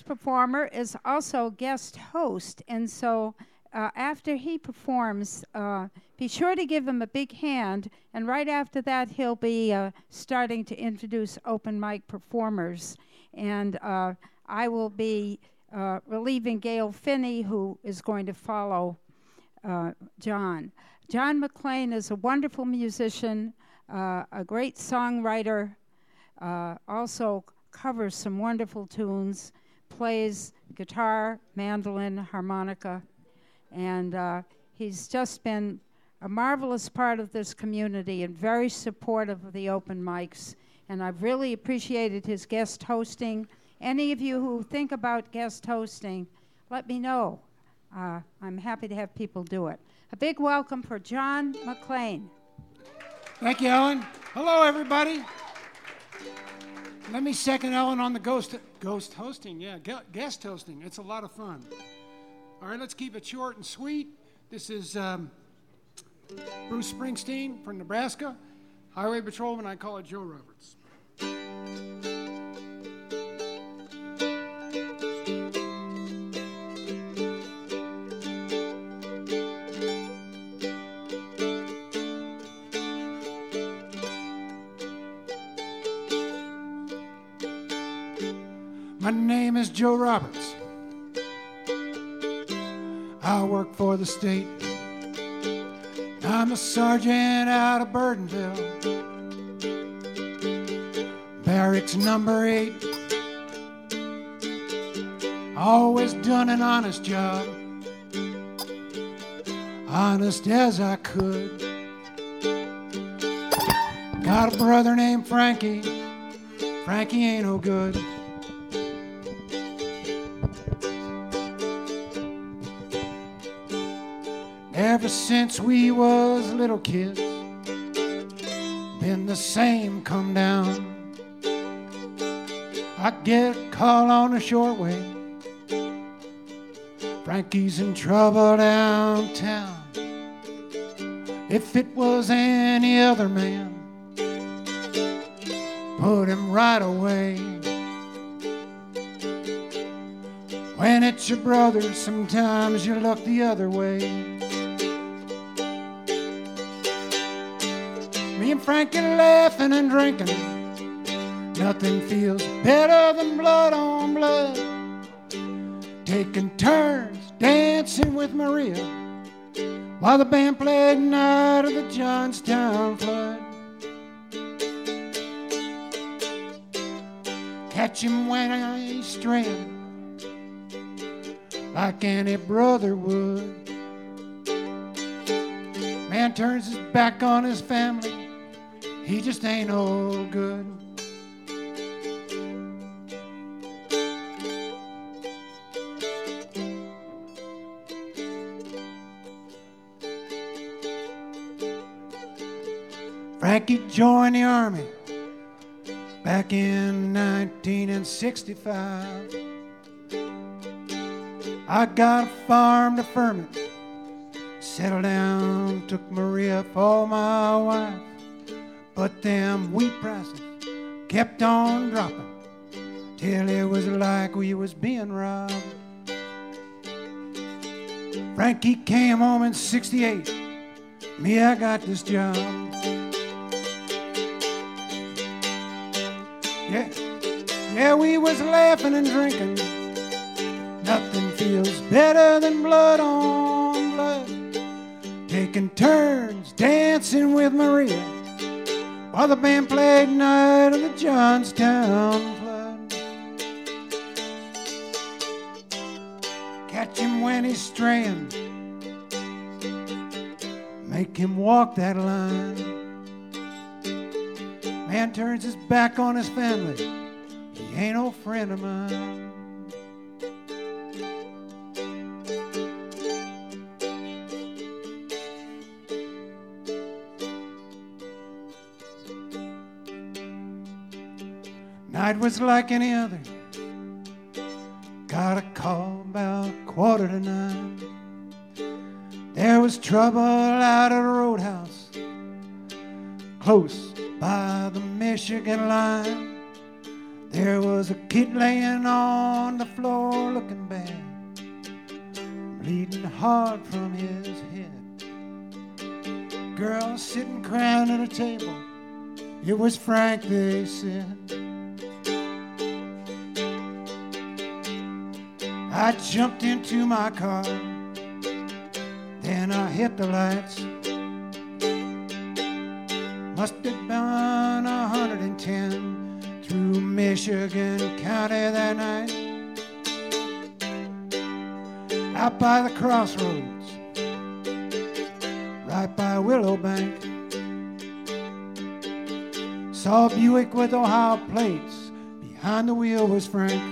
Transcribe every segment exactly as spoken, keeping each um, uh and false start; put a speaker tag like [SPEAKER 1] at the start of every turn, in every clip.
[SPEAKER 1] performer is also guest host, and so uh, after he performs, uh, be sure to give him a big hand, and right after that he'll be uh, starting to introduce open mic performers, and uh, I will be uh, relieving Gail Finney, who is going to follow uh, John. John McLean is a wonderful musician, uh, a great songwriter, uh, also covers some wonderful tunes, plays guitar, mandolin, harmonica, and uh, he's just been a marvelous part of this community and very supportive of the open mics, and I've really appreciated his guest hosting. Any of you who think about guest hosting, let me know. Uh, I'm happy to have people do it. A big welcome for John McLean.
[SPEAKER 2] Thank you, Ellen. Hello, everybody. Let me second Ellen on the ghost ghost hosting. Yeah, guest hosting. It's a lot of fun. All right, let's keep it short and sweet. This is um, Bruce Springsteen from Nebraska, Highway Patrolman. I call it Joe Roberts. My name is Joe Roberts. I work for the state. I'm a sergeant out of Burdenville, barracks number eight. Always done an honest job, honest as I could. Got a brother named Frankie. Frankie ain't no good. Ever since we was little kids, been the same come down. I get a call on the shortwave, Frankie's in trouble downtown. If it was any other man, put him right away. When it's your brother, sometimes you look the other way. Me and Frankie laughing and drinking, nothing feels better than blood on blood. Taking turns dancing with Maria while the band played Night of the Johnstown Flood. Catch him when he's straying like any brother would. Man turns his back on his family, he just ain't no good. Frankie joined the Army back in nineteen sixty-five. I got a farm to Furman, settled down, took Maria for my wife. But them wheat prices kept on dropping till it was like we was being robbed. Frankie came home in sixty-eight. Me, I got this job. Yeah, yeah, we was laughing and drinking. Nothing feels better than blood on blood. Taking turns dancing with Maria while the band played Night of the Johnstown Flood. Catch him when he's straying, make him walk that line. Man turns his back on his family, he ain't no friend of mine. Night was like any other. Got a call about quarter to nine. There was trouble out at a roadhouse close by the Michigan line. There was a kid laying on the floor sure looking bad, bleeding hard from his head. Girl sitting crying at a table, it was Frank, they said. I jumped into my car, then I hit the lights. Must have been a hundred and ten through Michigan County that night. Out by the crossroads, right by Willow Bank, saw a Buick with Ohio plates. Behind the wheel was Frank.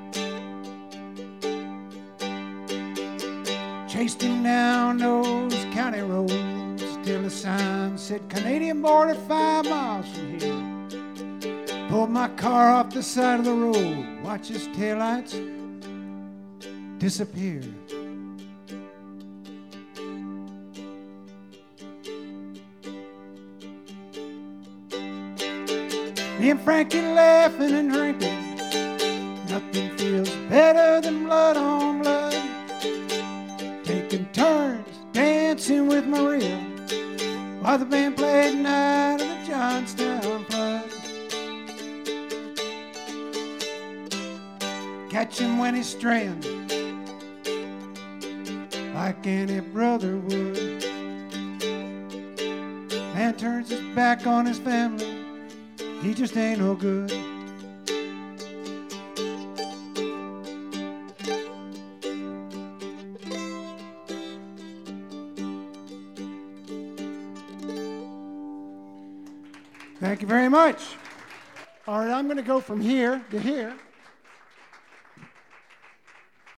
[SPEAKER 2] Chased him down those county roads till the sign said Canadian border five miles from here. Pulled my car off the side of the road, watched his taillights disappear. Me and Frankie laughing and drinking, nothing feels better than blood on blood. Taking turns dancing with Maria while the band played Night of the Johnstown Flood. Catch him when he's straying, like any brother would. Man turns his back on his family, he just ain't no good. Thank you very much. All right, I'm going to go from here to here.